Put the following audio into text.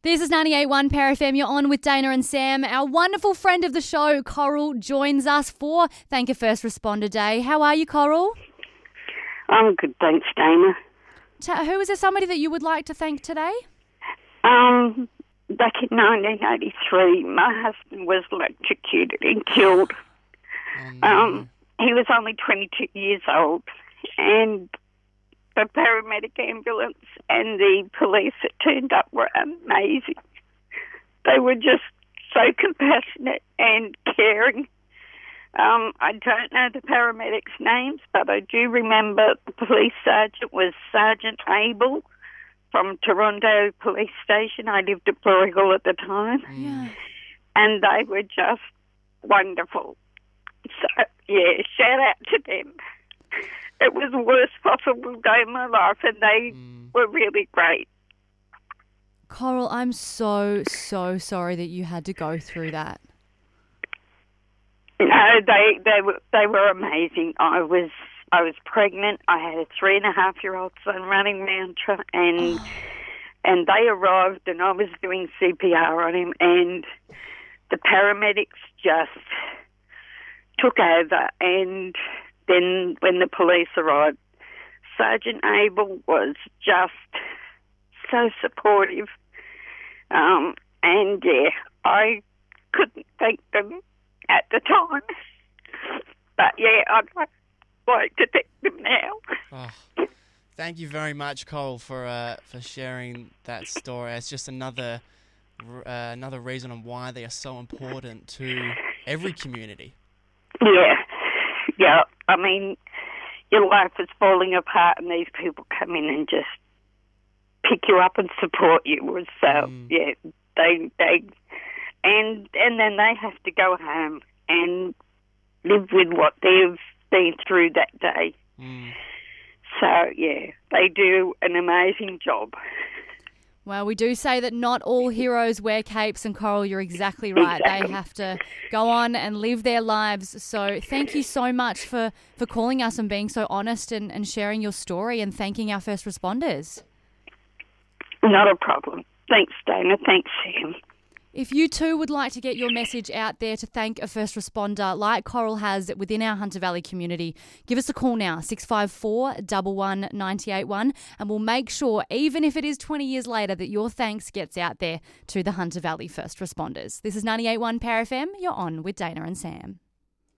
This is 98.1 Power FM. You're on with Dana and Sam. Our wonderful friend of the show, Coral, joins us for Thank a First Responder Day. How are you, Coral? I'm good, thanks, Dana. Who is there somebody that you would like to thank today? Back in 1983, my husband was electrocuted and killed. He was only 22 years old, and the paramedic ambulance and the police that turned up were amazing. They were just so compassionate and caring. I don't know the paramedics' names, but I do remember the police sergeant was Sergeant Abel from Toronto Police Station. I lived at Warragul at the time. Yeah. And they were just wonderful. So, yeah, shout out to them. It was the worst possible day of my life, and they were really great. Coral, I'm so sorry that you had to go through that. No, they were amazing. I was pregnant. I had a 3.5-year-old son running around, and they arrived, and I was doing CPR on him, and the paramedics just took over. And then when the police arrived, Sergeant Abel was just so supportive. And yeah, I couldn't thank them at the time. But yeah, I'd like to thank them now. Oh, thank you very much, Coral, for sharing that story. It's just another reason on why they are so important to every community. Yeah. I mean, your life is falling apart, and these people come in and just pick you up and support you. So yeah, they and then they have to go home and live with what they've been through that day. So yeah, they do an amazing job. Well, we do say that not all heroes wear capes, and Coral, you're exactly right. Exactly. They have to go on and live their lives. So thank you so much for calling us and being so honest and sharing your story and thanking our first responders. Not a problem. Thanks, Dana. Thanks, Sam. If you too would like to get your message out there to thank a first responder like Coral has within our Hunter Valley community, give us a call now, 654 11 981, and we'll make sure, even if it is 20 years later, that your thanks gets out there to the Hunter Valley first responders. This is 98.1 Power FM. You're on with Dana and Sam.